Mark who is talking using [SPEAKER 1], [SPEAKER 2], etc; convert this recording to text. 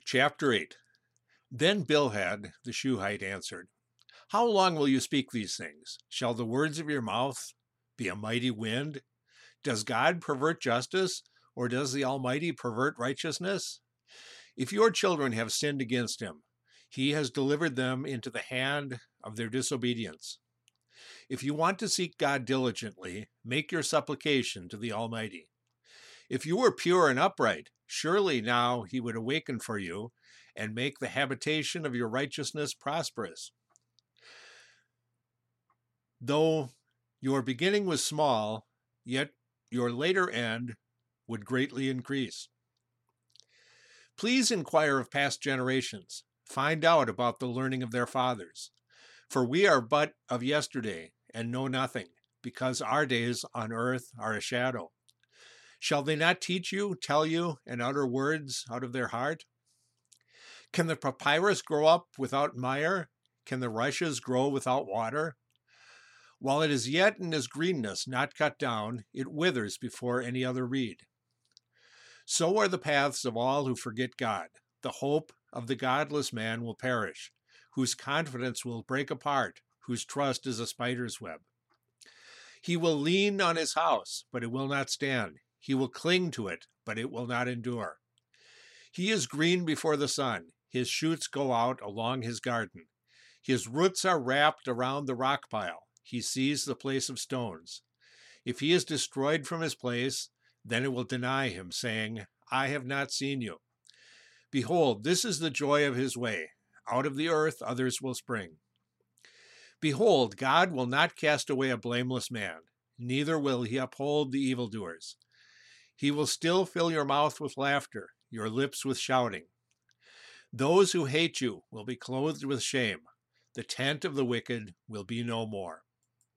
[SPEAKER 1] Chapter 8. Then Bilhad the Shuhite answered, How long will you speak these things? Shall the words of your mouth be a mighty wind? Does God pervert justice, or does the Almighty pervert righteousness? If your children have sinned against him, he has delivered them into the hand of their disobedience. If you want to seek God diligently, make your supplication to the Almighty. If you were pure and upright, surely now he would awaken for you and make the habitation of your righteousness prosperous. Though your beginning was small, yet your later end would greatly increase. Please inquire of past generations. Find out about the learning of their fathers. For we are but of yesterday and know nothing, because our days on earth are a shadow. Shall they not teach you, tell you, and utter words out of their heart? Can the papyrus grow up without mire? Can the rushes grow without water? While it is yet in its greenness, not cut down, it withers before any other reed. So are the paths of all who forget God. The hope of the godless man will perish, whose confidence will break apart, whose trust is a spider's web. He will lean on his house, but it will not stand. He will cling to it, but it will not endure. He is green before the sun. His shoots go out along his garden. His roots are wrapped around the rock pile. He sees the place of stones. If he is destroyed from his place, then it will deny him, saying, I have not seen you. Behold, this is the joy of his way. Out of the earth others will spring. Behold, God will not cast away a blameless man, neither will he uphold the evildoers. He will still fill your mouth with laughter, your lips with shouting. Those who hate you will be clothed with shame. The tent of the wicked will be no more.